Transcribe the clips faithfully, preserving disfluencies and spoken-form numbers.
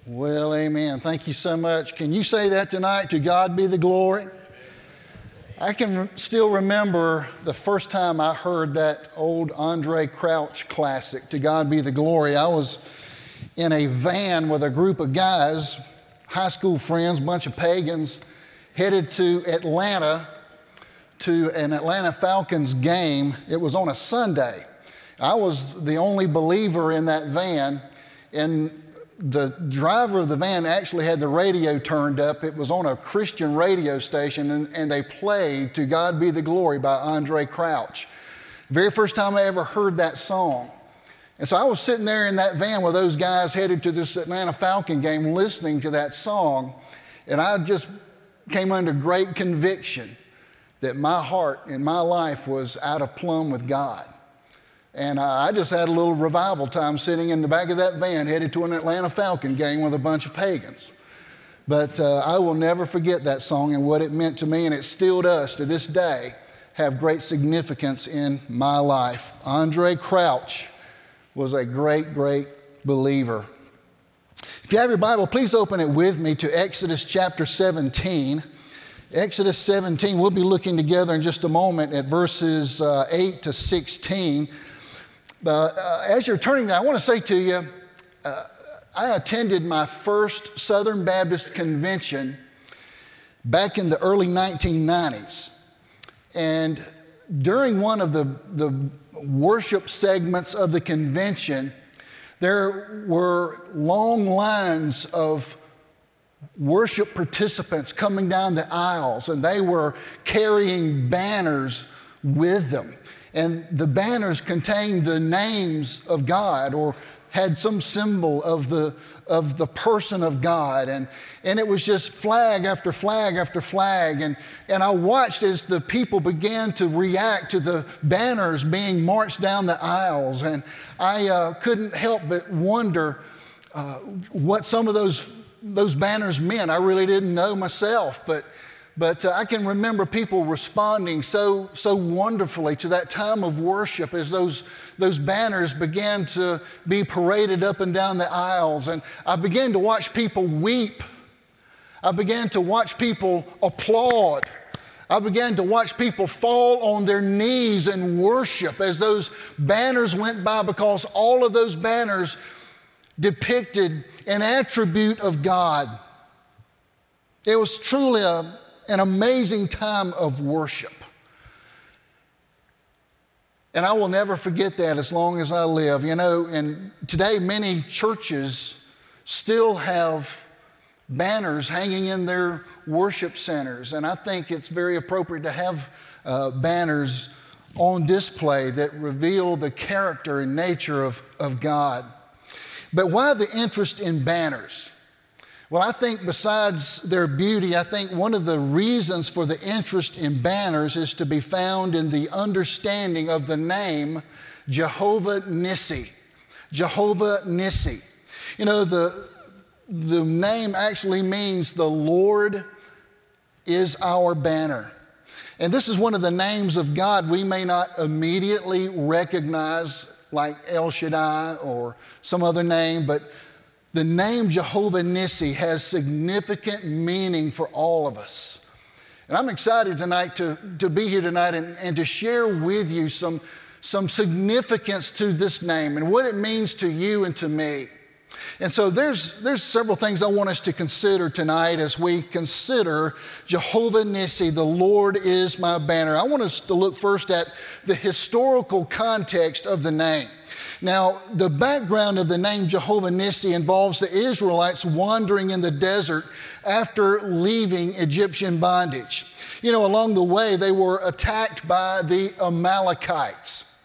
Well, amen. Thank you so much. Can you say that tonight? To God be the glory. I can re- still remember the first time I heard that old Andre Crouch classic, To God Be the Glory. I was in a van with a group of guys, high school friends, bunch of pagans, headed to Atlanta to an Atlanta Falcons game. It was on a Sunday. I was the only believer in that van, and the driver of the van actually had the radio turned up. It was on a Christian radio station, and, and they played To God Be the Glory by Andre Crouch. Very first time I ever heard that song. And so I was sitting there in that van with those guys headed to this Atlanta Falcon game listening to that song, and I just came under great conviction that my heart and my life was out of plumb with God. And uh, I just had a little revival time sitting in the back of that van headed to an Atlanta Falcon game with a bunch of pagans. But uh, I will never forget that song and what it meant to me, and it still does to this day have great significance in my life. Andre Crouch was a great, great believer. If you have your Bible, please open it with me to Exodus chapter seventeen. Exodus seventeen, we'll be looking together in just a moment at verses uh, eight to sixteen. But uh, as you're turning there, I want to say to you, uh, I attended my first Southern Baptist convention back in the early nineteen nineties. And during one of the, the worship segments of the convention, there were long lines of worship participants coming down the aisles, and they were carrying banners with them. And the banners contained the names of God or had some symbol of the, of the person of God. And, and it was just flag after flag after flag. And, and I watched as the people began to react to the banners being marched down the aisles. And I uh, couldn't help but wonder uh, what some of those, those banners meant. I really didn't know myself, but But uh, I can remember people responding so so wonderfully to that time of worship as those, those banners began to be paraded up and down the aisles. And I began to watch people weep. I began to watch people applaud. I began to watch people fall on their knees and worship as those banners went by, because all of those banners depicted an attribute of God. It was truly a an amazing time of worship. And I will never forget that as long as I live. You know, and today many churches still have banners hanging in their worship centers. And I think it's very appropriate to have uh, banners on display that reveal the character and nature of, of God. But why the interest in banners? Well, I think besides their beauty, I think one of the reasons for the interest in banners is to be found in the understanding of the name Jehovah Nissi. Jehovah Nissi. You know, the, the name actually means the Lord is our banner. And this is one of the names of God we may not immediately recognize, like El Shaddai or some other name, but the name Jehovah Nissi has significant meaning for all of us. And I'm excited tonight to, to be here tonight and, and to share with you some, some significance to this name and what it means to you and to me. And so there's, there's several things I want us to consider tonight as we consider Jehovah Nissi, the Lord is my banner. I want us to look first at the historical context of the name. Now, the background of the name Jehovah Nissi involves the Israelites wandering in the desert after leaving Egyptian bondage. You know, along the way, they were attacked by the Amalekites.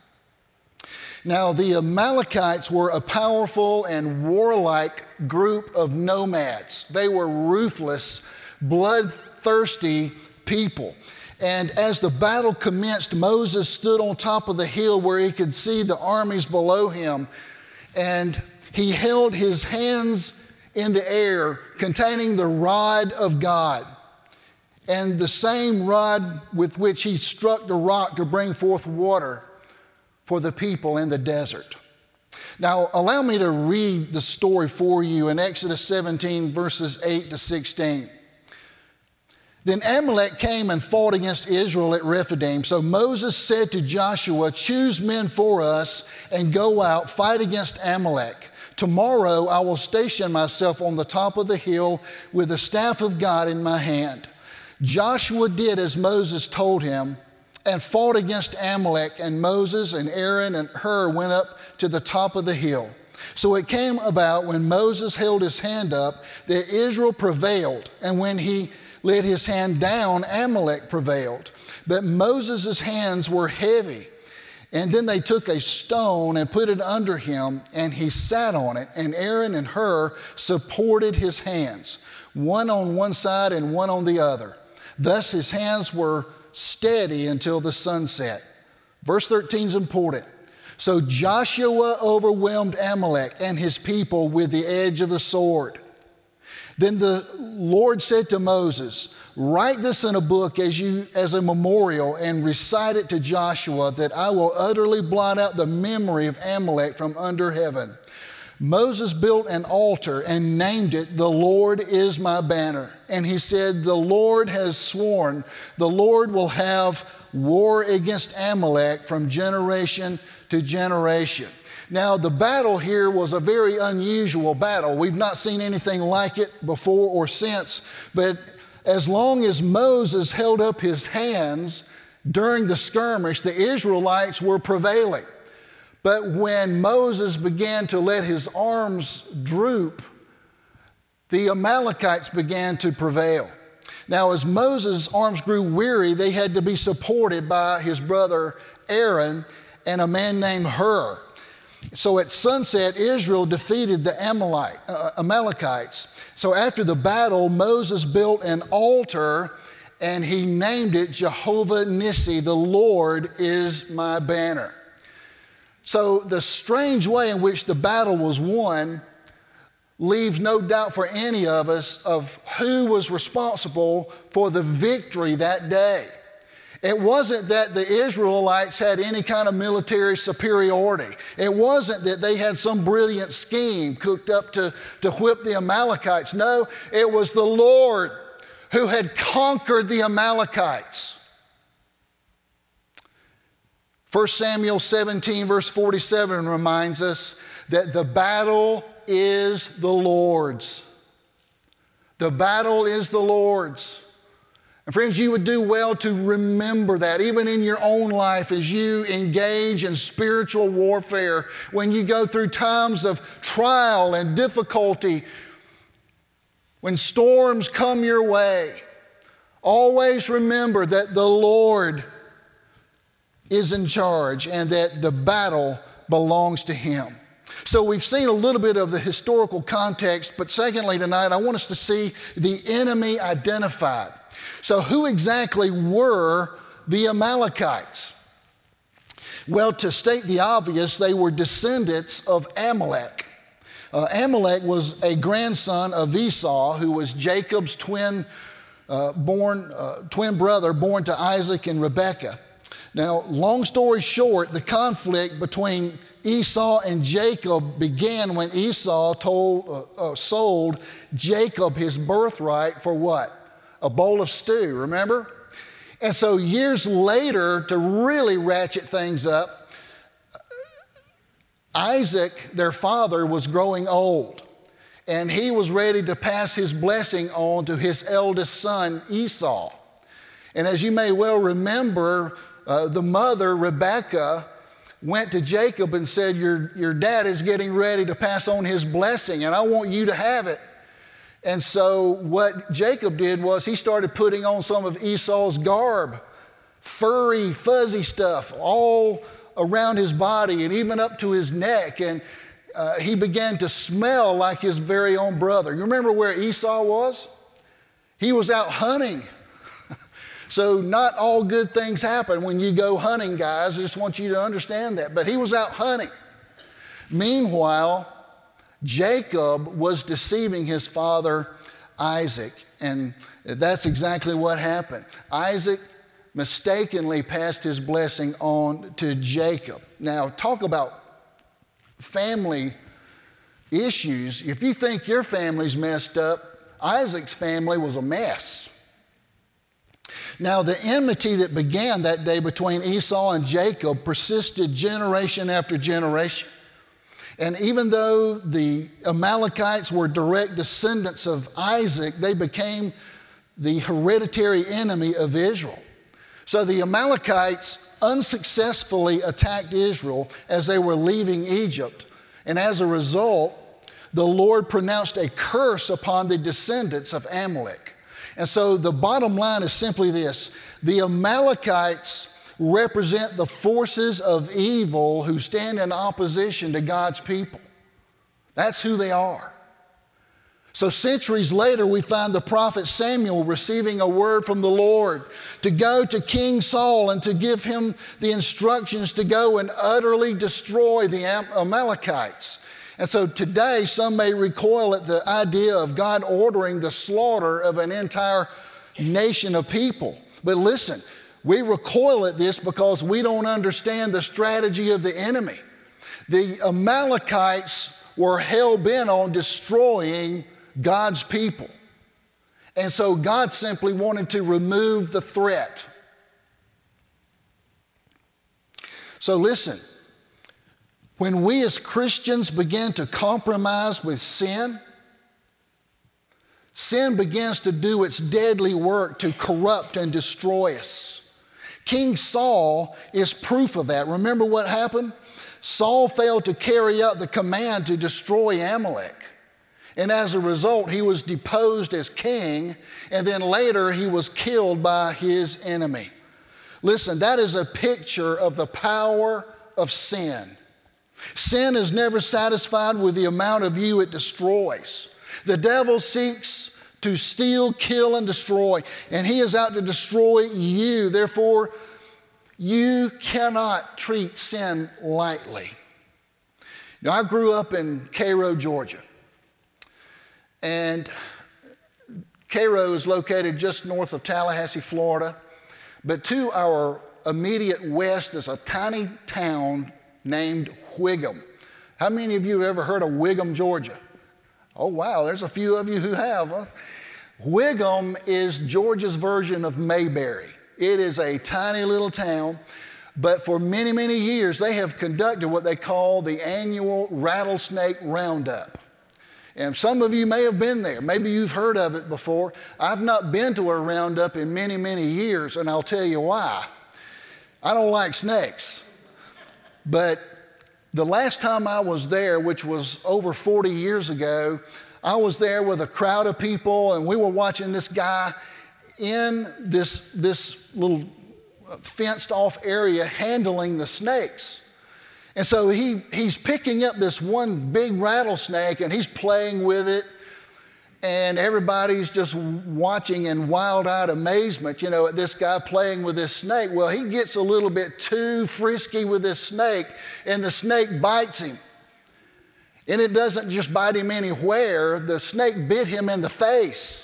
Now, the Amalekites were a powerful and warlike group of nomads. They were ruthless, bloodthirsty people. And as the battle commenced, Moses stood on top of the hill where he could see the armies below him. And he held his hands in the air containing the rod of God, and the same rod with which he struck the rock to bring forth water for the people in the desert. Now, allow me to read the story for you in Exodus seventeen, verses eight to sixteen. Then Amalek came and fought against Israel at Rephidim. So Moses said to Joshua, choose men for us and go out, fight against Amalek. Tomorrow I will station myself on the top of the hill with the staff of God in my hand. Joshua did as Moses told him and fought against Amalek, and Moses and Aaron and Hur went up to the top of the hill. So it came about when Moses held his hand up that Israel prevailed, and when he let his hand down, Amalek prevailed. But Moses' hands were heavy. And then they took a stone and put it under him, and he sat on it. And Aaron and Hur supported his hands, one on one side and one on the other. Thus his hands were steady until the sun set. Verse thirteen is important. So Joshua overwhelmed Amalek and his people with the edge of the sword. Then the Lord said to Moses, write this in a book as you as a memorial and recite it to Joshua, that I will utterly blot out the memory of Amalek from under heaven. Moses built an altar and named it, the Lord is my banner. And he said, the Lord has sworn, the Lord will have war against Amalek from generation to generation. Now, the battle here was a very unusual battle. We've not seen anything like it before or since, but as long as Moses held up his hands during the skirmish, the Israelites were prevailing. But when Moses began to let his arms droop, the Amalekites began to prevail. Now, as Moses' arms grew weary, they had to be supported by his brother Aaron and a man named Hur. So at sunset, Israel defeated the Amalek, uh, Amalekites. So after the battle, Moses built an altar and he named it Jehovah Nissi, the Lord is my banner. So the strange way in which the battle was won leaves no doubt for any of us of who was responsible for the victory that day. It wasn't that the Israelites had any kind of military superiority. It wasn't that they had some brilliant scheme cooked up to, to whip the Amalekites. No, it was the Lord who had conquered the Amalekites. First Samuel seventeen, verse forty-seven reminds us that the battle is the Lord's. The battle is the Lord's. And friends, you would do well to remember that, even in your own life as you engage in spiritual warfare, when you go through times of trial and difficulty, when storms come your way, always remember that the Lord is in charge and that the battle belongs to Him. So we've seen a little bit of the historical context, but secondly tonight I want us to see the enemy identified. So who exactly were the Amalekites? Well, to state the obvious, they were descendants of Amalek. Uh, Amalek was a grandson of Esau, who was Jacob's twin, uh, born, uh, twin brother born to Isaac and Rebekah. Now, long story short, the conflict between Esau and Jacob began when Esau told, uh, uh, sold Jacob his birthright for what? A bowl of stew, remember? And so years later, to really ratchet things up, Isaac, their father, was growing old, and he was ready to pass his blessing on to his eldest son, Esau. And as you may well remember, uh, the mother, Rebekah, went to Jacob and said, your, your dad is getting ready to pass on his blessing, and I want you to have it. And so what Jacob did was he started putting on some of Esau's garb, furry, fuzzy stuff all around his body and even up to his neck. And uh, he began to smell like his very own brother. You remember where Esau was? He was out hunting. So not all good things happen when you go hunting, guys. I just want you to understand that. But he was out hunting. Meanwhile, Jacob was deceiving his father Isaac, and that's exactly what happened. Isaac mistakenly passed his blessing on to Jacob. Now, talk about family issues, if you think your family's messed up, Isaac's family was a mess. Now, the enmity that began that day between Esau and Jacob persisted generation after generation. And even though the Amalekites were direct descendants of Isaac, they became the hereditary enemy of Israel. So the Amalekites unsuccessfully attacked Israel as they were leaving Egypt. And as a result, the Lord pronounced a curse upon the descendants of Amalek. And so the bottom line is simply this: the Amalekites represent the forces of evil who stand in opposition to God's people. That's who they are. So centuries later, we find the prophet Samuel receiving a word from the Lord to go to King Saul and to give him the instructions to go and utterly destroy the Amalekites. And so today, some may recoil at the idea of God ordering the slaughter of an entire nation of people. But listen, we recoil at this because we don't understand the strategy of the enemy. The Amalekites were hell-bent on destroying God's people. And so God simply wanted to remove the threat. So listen, when we as Christians begin to compromise with sin, sin begins to do its deadly work to corrupt and destroy us. King Saul is proof of that. Remember what happened? Saul failed to carry out the command to destroy Amalek. And as a result, he was deposed as king, and then later he was killed by his enemy. Listen, that is a picture of the power of sin. Sin is never satisfied with the amount of you it destroys. The devil seeks to steal, kill, and destroy, and he is out to destroy you. Therefore, you cannot treat sin lightly. Now, I grew up in Cairo, Georgia. And Cairo is located just north of Tallahassee, Florida. But to our immediate west is a tiny town named Whigham. How many of you have ever heard of Whigham, Georgia? Oh, wow, there's a few of you who have. Whigham is Georgia's version of Mayberry. It is a tiny little town, but for many, many years they have conducted what they call the annual Rattlesnake Roundup. And some of you may have been there. Maybe you've heard of it before. I've not been to a roundup in many, many years, and I'll tell you why. I don't like snakes. But the last time I was there, which was over forty years ago, I was there with a crowd of people, and we were watching this guy in this, this little fenced-off area handling the snakes. And so he, he's picking up this one big rattlesnake, and he's playing with it, and everybody's just watching in wild-eyed amazement, you know, at this guy playing with this snake. Well, he gets a little bit too frisky with this snake, and the snake bites him. And it doesn't just bite him anywhere. The snake bit him in the face.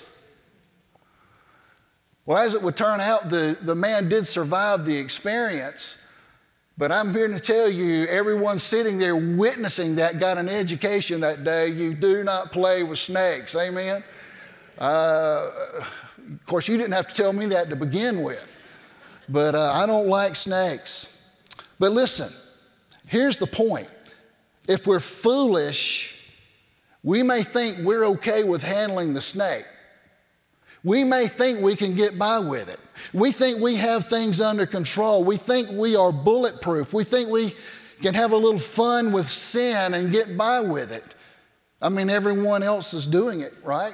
Well, as it would turn out, the, the man did survive the experience. But I'm here to tell you, everyone sitting there witnessing that got an education that day. You do not play with snakes. Amen? Uh, of course, you didn't have to tell me that to begin with. But uh, I don't like snakes. But listen, here's the point. If we're foolish, we may think we're okay with handling the snake. We may think we can get by with it. We think we have things under control. We think we are bulletproof. We think we can have a little fun with sin and get by with it. I mean, everyone else is doing it, right?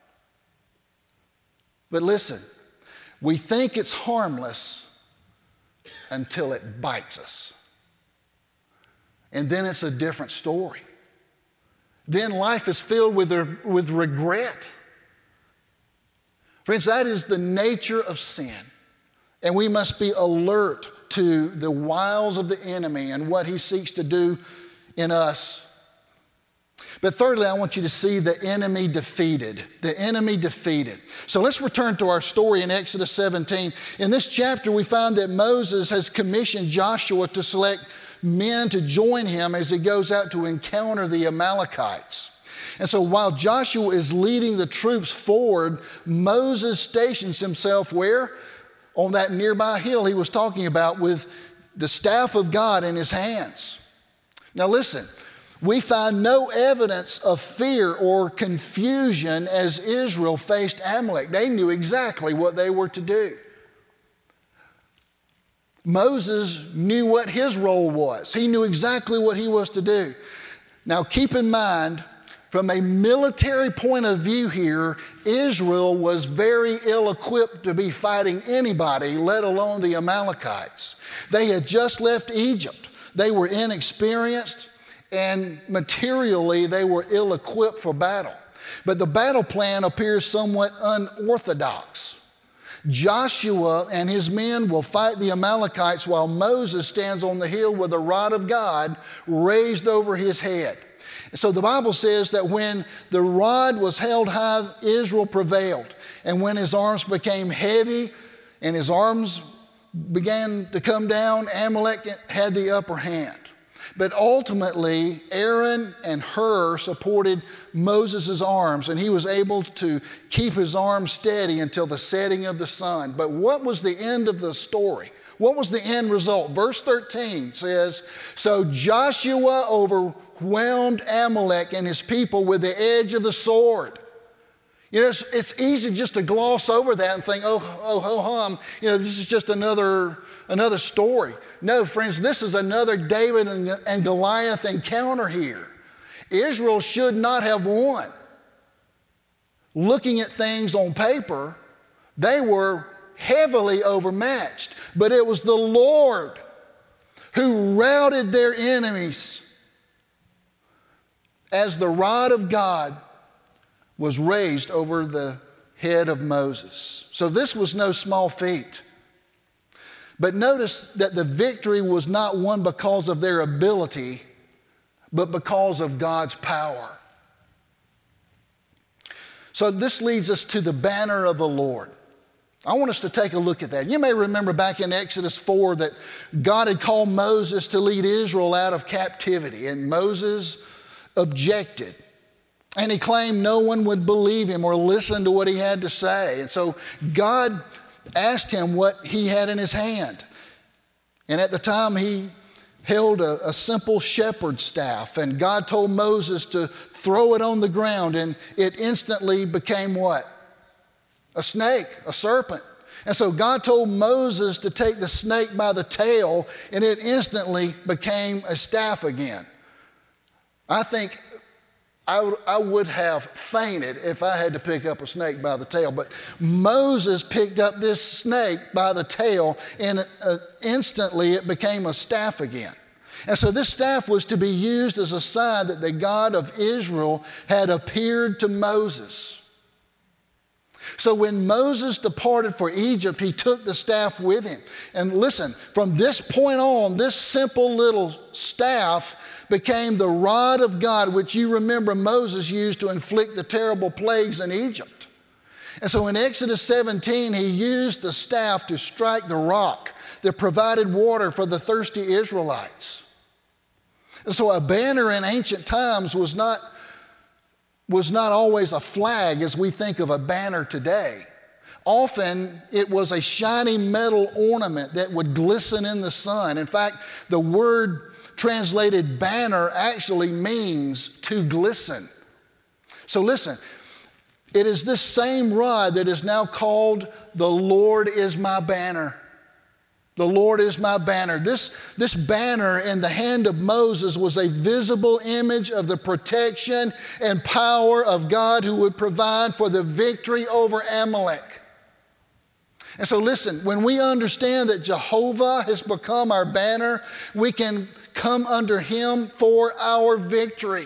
But listen, we think it's harmless until it bites us. And then it's a different story. Then life is filled with, with regret. Friends, that is the nature of sin. And we must be alert to the wiles of the enemy and what he seeks to do in us. But thirdly, I want you to see the enemy defeated. The enemy defeated. So let's return to our story in Exodus seventeen. In this chapter, we find that Moses has commissioned Joshua to select men to join him as he goes out to encounter the Amalekites. And so while Joshua is leading the troops forward, Moses stations himself where? On that nearby hill he was talking about, with the staff of God in his hands. Now listen, we find no evidence of fear or confusion as Israel faced Amalek. They knew exactly what they were to do. Moses knew what his role was. He knew exactly what he was to do. Now keep in mind, from a military point of view here, Israel was very ill-equipped to be fighting anybody, let alone the Amalekites. They had just left Egypt. They were inexperienced, and materially they were ill-equipped for battle. But the battle plan appears somewhat unorthodox. Joshua and his men will fight the Amalekites while Moses stands on the hill with the rod of God raised over his head. So the Bible says that when the rod was held high, Israel prevailed. And when his arms became heavy and his arms began to come down, Amalek had the upper hand. But ultimately, Aaron and Hur supported Moses' arms, and he was able to keep his arms steady until the setting of the sun. But what was the end of the story? What was the end result? Verse thirteen says, "So Joshua overwhelmed Amalek and his people with the edge of the sword." You know, it's, it's easy just to gloss over that and think, oh, oh, ho, hum, you know, this is just another, another story. No, friends, this is another David and, and Goliath encounter here. Israel should not have won. Looking at things on paper, they were heavily overmatched, but it was the Lord who routed their enemies as the rod of God was raised over the head of Moses. So this was no small feat. But notice that the victory was not won because of their ability, but because of God's power. So this leads us to the banner of the Lord. I want us to take a look at that. You may remember back in Exodus four that God had called Moses to lead Israel out of captivity, and Moses objected. And he claimed no one would believe him or listen to what he had to say. And so God asked him what he had in his hand. And at the time he held a, a simple shepherd's staff. And God told Moses to throw it on the ground, and it instantly became what? A snake, a serpent. And so God told Moses to take the snake by the tail, and it instantly became a staff again. I think I would, I would have fainted if I had to pick up a snake by the tail. But Moses picked up this snake by the tail, and uh, instantly it became a staff again. And so this staff was to be used as a sign that the God of Israel had appeared to Moses. So when Moses departed for Egypt, he took the staff with him. And listen, from this point on, this simple little staff became the rod of God, which you remember Moses used to inflict the terrible plagues in Egypt. And so in Exodus seventeen, he used the staff to strike the rock that provided water for the thirsty Israelites. And so a banner in ancient times was not was not always a flag as we think of a banner today. Often it was a shiny metal ornament that would glisten in the sun. In fact, the word translated banner actually means to glisten. So listen, it is this same rod that is now called the Lord is my banner. The Lord is my banner. This, this banner in the hand of Moses was a visible image of the protection and power of God who would provide for the victory over Amalek. And so listen, when we understand that Jehovah has become our banner, we can come under him for our victory.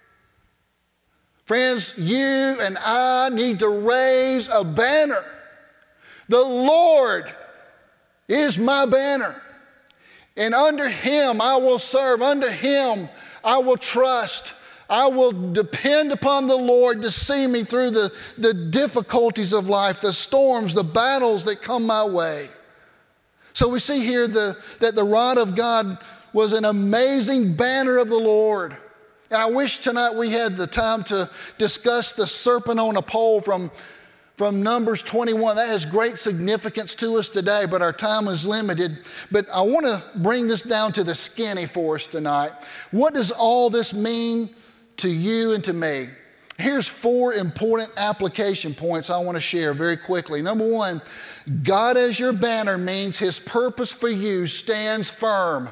Friends, you and I need to raise a banner. The Lord is my banner, and under him I will serve. Under him I will trust. I will depend upon the Lord to see me through the, the difficulties of life, the storms, the battles that come my way. So we see here the, that the rod of God was an amazing banner of the Lord. And I wish tonight we had the time to discuss the serpent on a pole from, from Numbers twenty-one. That has great significance to us today, but our time is limited. But I want to bring this down to the skinny for us tonight. What does all this mean to you and to me? Here's four important application points I want to share very quickly. Number one, God as your banner means His purpose for you stands firm.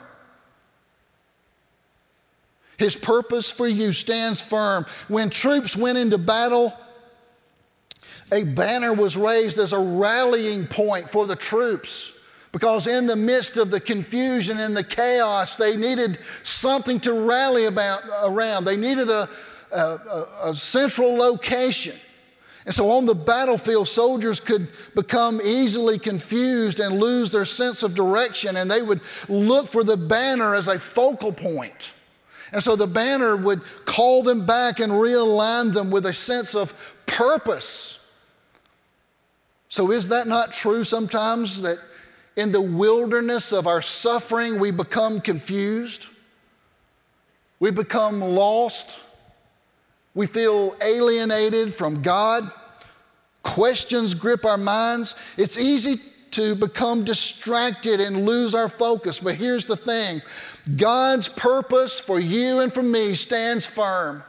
His purpose for you stands firm. When troops went into battle, a banner was raised as a rallying point for the troops, because in the midst of the confusion and the chaos, they needed something to rally about, around. They needed a, a, a, a central location. And so on the battlefield, soldiers could become easily confused and lose their sense of direction, and they would look for the banner as a focal point. And so the banner would call them back and realign them with a sense of purpose. So is that not true sometimes, that in the wilderness of our suffering we become confused? We become lost. We feel alienated from God. Questions grip our minds. It's easy to become distracted and lose our focus. But here's the thing. God's purpose for you and for me stands firm.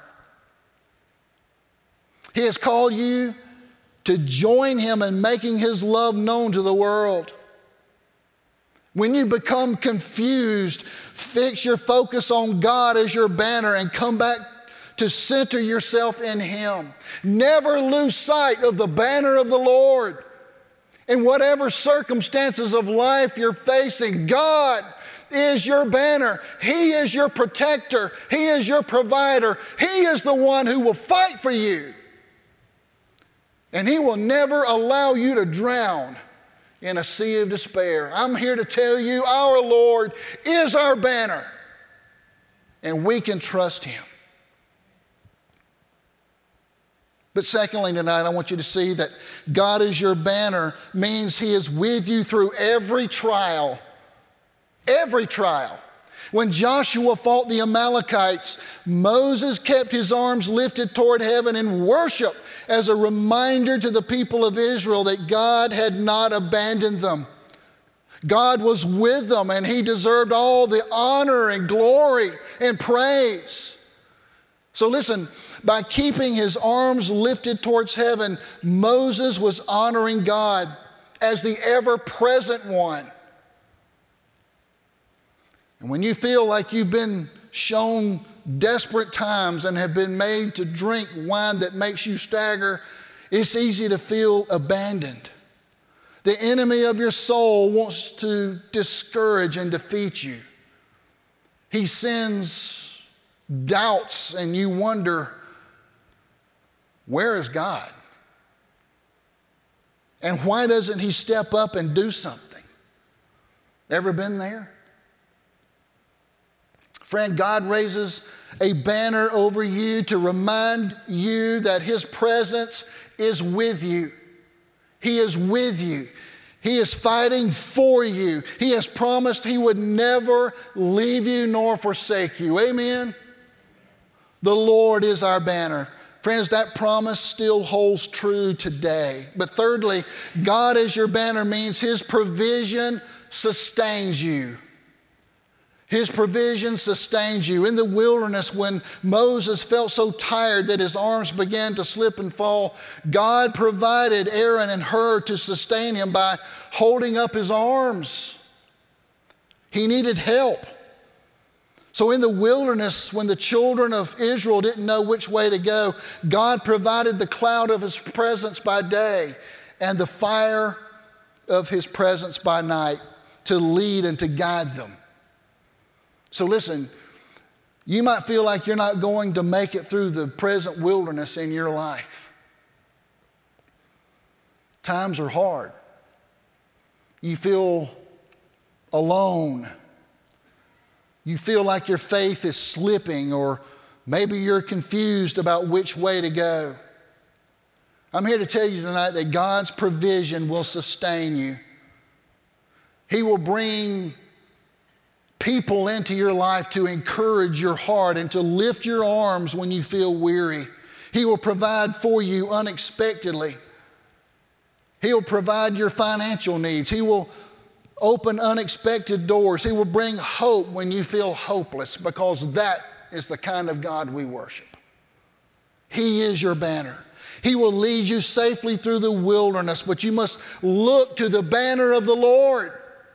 He has called you to join Him in making His love known to the world. When you become confused, fix your focus on God as your banner and come back to center yourself in Him. Never lose sight of the banner of the Lord. In whatever circumstances of life you're facing, God is your banner. He is your protector. He is your provider. He is the one who will fight for you. And He will never allow you to drown in a sea of despair. I'm here to tell you, our Lord is our banner, and we can trust Him. But secondly tonight, I want you to see that God is your banner means He is with you through every trial. Every trial. When Joshua fought the Amalekites, Moses kept his arms lifted toward heaven in worship as a reminder to the people of Israel that God had not abandoned them. God was with them, and He deserved all the honor and glory and praise. So listen, by keeping his arms lifted towards heaven, Moses was honoring God as the ever-present one. And when you feel like you've been shown desperate times and have been made to drink wine that makes you stagger, it's easy to feel abandoned. The enemy of your soul wants to discourage and defeat you. He sends doubts, and you wonder, where is God? And why doesn't He step up and do something? Ever been there? Friend, God raises a banner over you to remind you that His presence is with you. He is with you. He is fighting for you. He has promised He would never leave you nor forsake you. Amen? The Lord is our banner. Friends, that promise still holds true today. But thirdly, God as your banner means His provision sustains you. His provision sustains you. In the wilderness, when Moses felt so tired that his arms began to slip and fall, God provided Aaron and Hur to sustain him by holding up his arms. He needed help. So in the wilderness, when the children of Israel didn't know which way to go, God provided the cloud of His presence by day and the fire of His presence by night to lead and to guide them. So listen, you might feel like you're not going to make it through the present wilderness in your life. Times are hard. You feel alone. You feel like your faith is slipping, or maybe you're confused about which way to go. I'm here to tell you tonight that God's provision will sustain you. He will bring people into your life to encourage your heart and to lift your arms when you feel weary. He will provide for you unexpectedly. He'll provide your financial needs. He will open unexpected doors. He will bring hope when you feel hopeless, because that is the kind of God we worship. He is your banner. He will lead you safely through the wilderness, but you must look to the banner of the Lord.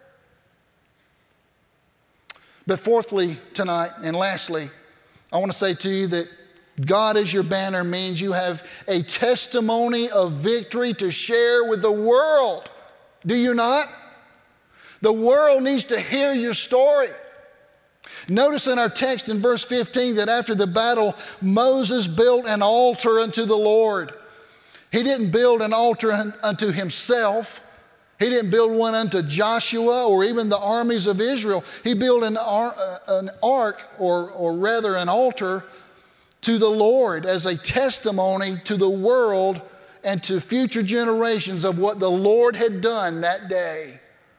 But fourthly tonight, and lastly, I want to say to you that God as your banner means you have a testimony of victory to share with the world. Do you not? The world needs to hear your story. Notice in our text in verse fifteen that after the battle, Moses built an altar unto the Lord. He didn't build an altar unto himself. He didn't build one unto Joshua or even the armies of Israel. He built an, ar- an ark, or, or rather an altar, to the Lord as a testimony to the world and to future generations of what the Lord had done that day.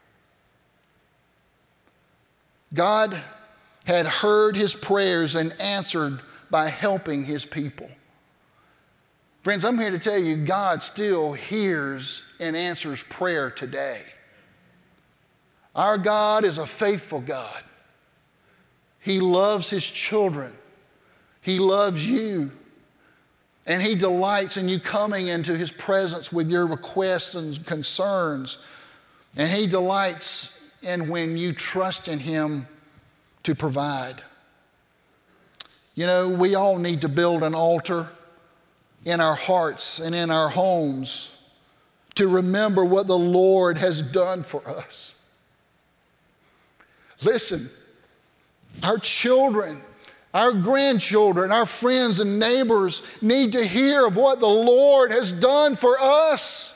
God had heard his prayers and answered by helping his people. Friends, I'm here to tell you, God still hears and answers prayer today. Our God is a faithful God. He loves his children. He loves you. And he delights in you coming into his presence with your requests and concerns. And he delights in when you trust in him to provide. You know, we all need to build an altar in our hearts and in our homes to remember what the Lord has done for us. Listen, our children, our grandchildren, our friends and neighbors need to hear of what the Lord has done for us.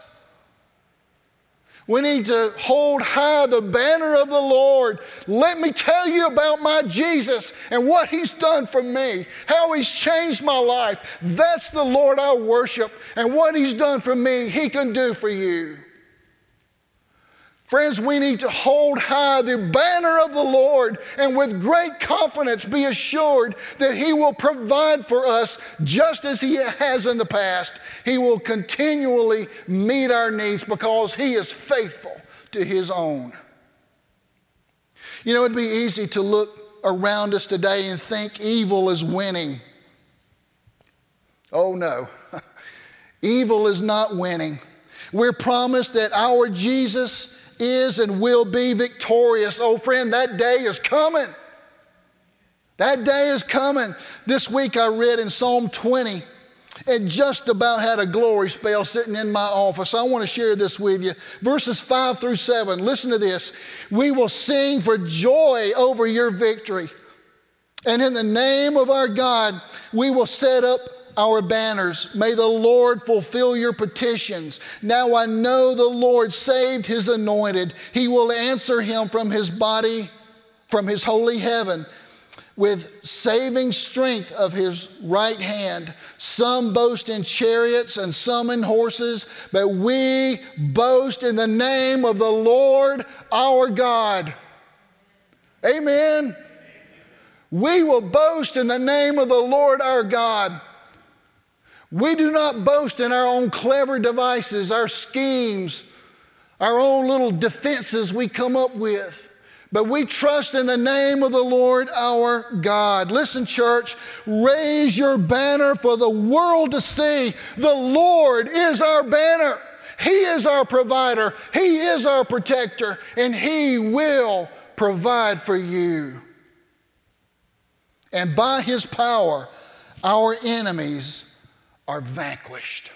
We need to hold high the banner of the Lord. Let me tell you about my Jesus and what he's done for me, how he's changed my life. That's the Lord I worship, and what he's done for me, he can do for you. Friends, we need to hold high the banner of the Lord and with great confidence be assured that he will provide for us just as he has in the past. He will continually meet our needs because he is faithful to his own. You know, it'd be easy to look around us today and think evil is winning. Oh no, evil is not winning. We're promised that our Jesus is and will be victorious. Oh friend, that day is coming. That day is coming. This week I read in Psalm twenty and just about had a glory spell sitting in my office. I want to share this with you. Verses five through seven. Listen to this. We will sing for joy over your victory. And in the name of our God, we will set up our banners. May the Lord fulfill your petitions. Now I know the Lord saved his anointed. He will answer him from his body, from his holy heaven, with saving strength of his right hand. Some boast in chariots and some in horses, but we boast in the name of the Lord our God. Amen. We will boast in the name of the Lord our God. We do not boast in our own clever devices, our schemes, our own little defenses we come up with. But we trust in the name of the Lord our God. Listen, church, raise your banner for the world to see. The Lord is our banner. He is our provider. He is our protector. And he will provide for you. And by his power, our enemies are vanquished.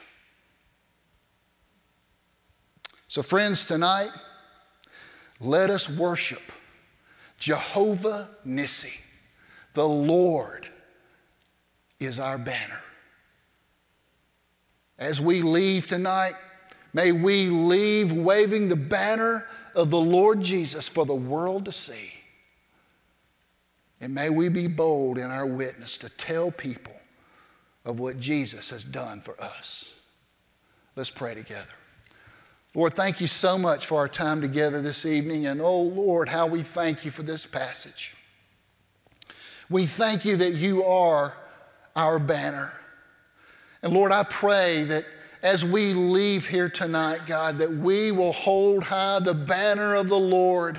So friends, tonight, let us worship Jehovah Nissi. The Lord is our banner. As we leave tonight, may we leave waving the banner of the Lord Jesus for the world to see. And may we be bold in our witness to tell people of what Jesus has done for us. Let's pray together. Lord, thank you so much for our time together this evening. And oh, Lord, how we thank you for this passage. We thank you that you are our banner. And Lord, I pray that as we leave here tonight, God, that we will hold high the banner of the Lord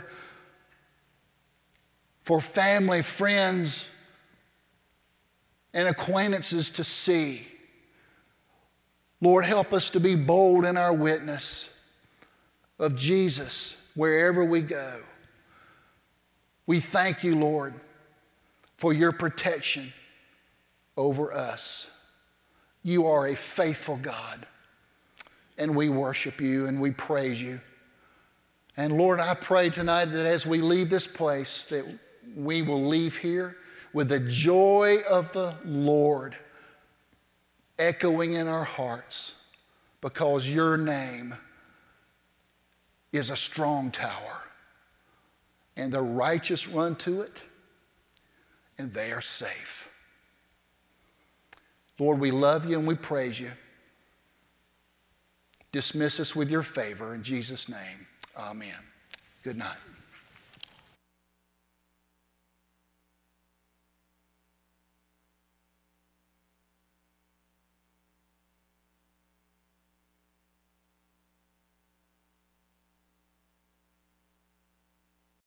for family, friends, and acquaintances to see. Lord, help us to be bold in our witness of Jesus wherever we go. We thank you, Lord, for your protection over us. You are a faithful God, and we worship you and we praise you. And Lord, I pray tonight that as we leave this place, that we will leave here with the joy of the Lord echoing in our hearts, because your name is a strong tower, and the righteous run to it, and they are safe. Lord, we love you and we praise you. Dismiss us with your favor in Jesus' name. Amen. Good night.